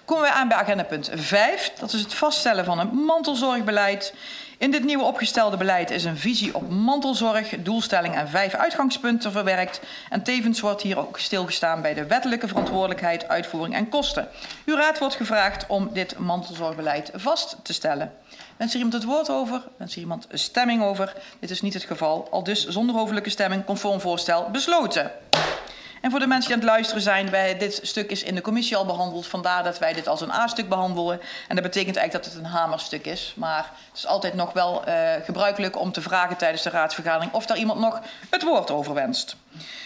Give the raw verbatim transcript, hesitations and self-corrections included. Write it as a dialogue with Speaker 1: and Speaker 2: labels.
Speaker 1: Komen wij aan bij agenda punt vijf. Dat is het vaststellen van een mantelzorgbeleid. In dit nieuwe opgestelde beleid is een visie op mantelzorg, doelstelling en vijf uitgangspunten verwerkt. En tevens wordt hier ook stilgestaan bij de wettelijke verantwoordelijkheid, uitvoering en kosten. Uw raad wordt gevraagd om dit mantelzorgbeleid vast te stellen. Wens er iemand het woord over? Wens er iemand een stemming over? Dit is niet het geval. Al dus zonder hoofdelijke stemming, conform voorstel, besloten. En voor de mensen die aan het luisteren zijn, wij, dit stuk is in de commissie al behandeld. Vandaar dat wij dit als een A-stuk behandelen. En dat betekent eigenlijk dat het een hamerstuk is. Maar het is altijd nog wel uh, gebruikelijk om te vragen tijdens de raadsvergadering of daar iemand nog het woord over wenst.